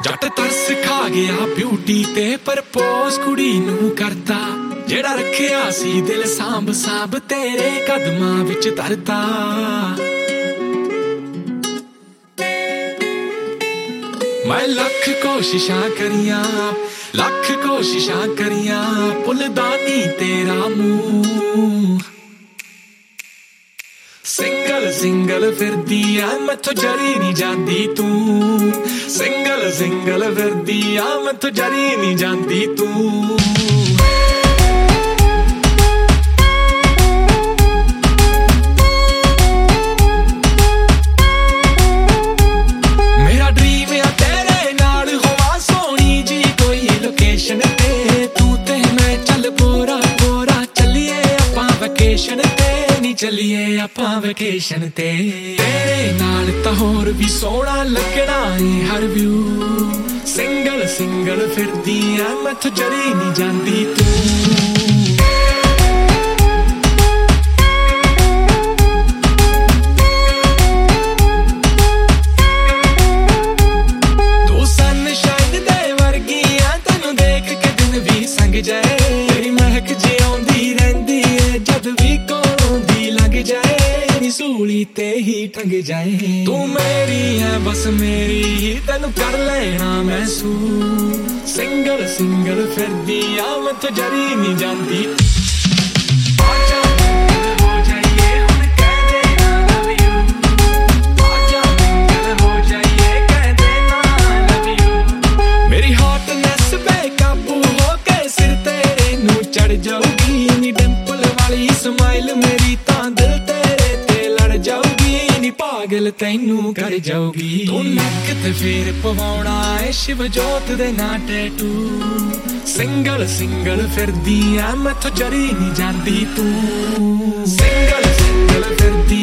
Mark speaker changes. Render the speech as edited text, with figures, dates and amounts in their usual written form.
Speaker 1: ਜੱਟ ਤਰਸ ਖਾ ਗਿਆ ਬਿਊਟੀ ਤੇ ਪਰਪੋਜ਼ ਕੁੜੀ ਨੂੰ ਕਰਦਾ, ਜਿਹੜਾ ਰੱਖਿਆ ਸੀ ਦਿਲ ਸਾਂਭ ਸਾਂਭ ਤੇਰੇ ਕਦਮਾਂ ਵਿੱਚ ਧਰਦਾ। ਮੈਂ ਲੱਖ ਕੋਸ਼ਿਸ਼ਾਂ ਕਰੀਆਂ, ਲੱਖ ਕੋਸ਼ਿਸ਼ਾਂ ਕਰੀਆਂ, ਭੁੱਲਦਾ ਨੀ ਤੇਰਾ ਮੂੰਹ। ਸਿੰਗਲ ਸਿੰਗਲ ਫਿਰਦੀ ਆ ਮੈਥੋਂ ਜਰੀ ਨੀ ਜਾਂਦੀ ਤੂੰ, ਸਿੰਗਲ ਸਿੰਗਲ ਫਿਰਦੀ ਆ ਮੈਥੋਂ ਜਰੀ ਨੀ ਜਾਂਦੀ ਤੂੰ। ਮੇਰਾ ਡ੍ਰੀਮ ਆ ਤੇਰੇ ਨਾਲ ਹੋਵਾਂ ਸੋਹਣੀ ਜੀ ਕੋਈ ਲੋਕੇਸ਼ਨ ਤੇ, ਤੂੰ ਤੇ ਮੈਂ ਚੱਲ ਪੋਰਾ ਪੋਰਾ ਚੱਲੀਏ ਆਪਾਂ ਵੈਕੇਸ਼ਨ ਤੇ, ਚੱਲੀਏ ਆਪਾਂ ਵੈਕੇਸ਼ਨ ਤੇ। ਤੇਰੇ ਨਾਲ ਤਾਂ ਹੋਰ ਵੀ ਸੋਹਣਾ ਲੱਗਣਾ ਏ ਹਰ ਵਿਊ, ਸਿੰਗਲ ਸਿੰਗਲ ਫਿਰਦੀ ਆ ਮੈਥੋਂ ਜਰੀ ਨੀ ਜਾਂਦੀ ਤੂੰ। ਤੂੰ ਸਨਸ਼ਾਈਨ ਦੇ ਵਰਗੀ ਆ, ਤੈਨੂੰ ਦੇਖ ਕੇ ਦਿਨ ਵੀ ਸੰਗ ਜਾਏ, ਤੇਰੀ ਮਹਿਕ ਜਿਉਂਦੀ ਰਹਿੰਦੀ ਏ ਜਦ ਵੀ ਜਾਏ, ਸੂਲੀ ਤੇ ਹੀ ਟੰਗ ਜਾਏ। ਤੂੰ ਮੇਰੀ ਹੈ ਬਸ ਮੇਰੀ ਹੀ, ਤੈਨੂੰ ਕਰ ਲੈਣਾ ਮਹਿਸੂਸ, ਸਿੰਗਲ ਸਿੰਗਲ ਫਿਰਦੀ ਆ ਮੈਥੋਂ ਜਰੀ ਨੀ ਜਾਂਦੀ। ਮੇਰੀ ਹੌਟਨੈਸ ਬੇਕਾਬੂ ਹੋ ਕੇ ਸਿਰ ਤੇਰੇ ਨੂੰ ਚੜ ਜਾਊਗੀ ਨੀ, ਡਿੰਪਲ ਵਾਲੀ ਸਮਾਈਲ ਮੇਰੀ ਤਾਂ ਦਿਲ ਤੇਰੇ ਤੇ ਲੜ ਜਾਊਗੀ ਨੀ, ਪਾਗਲ ਤੈਨੂੰ ਕਰ ਜਾਊਗੀ। ਤੂੰ ਨੱਕ ਤੇ ਫੇਰ ਪਵਾਉਣਾ ਏ ਸ਼ਿਵ ਜੋਤ ਦੇ ਨਾਂ ਟੈਟੂ, ਸਿੰਗਲ ਸਿੰਗਲ ਫਿਰਦੀ ਆ ਮੈਥੋਂ ਜਰੀ ਨੀ ਜਾਂਦੀ ਤੂੰ, ਸਿੰਗਲ ਸਿੰਗਲ ਫਿਰਦੀ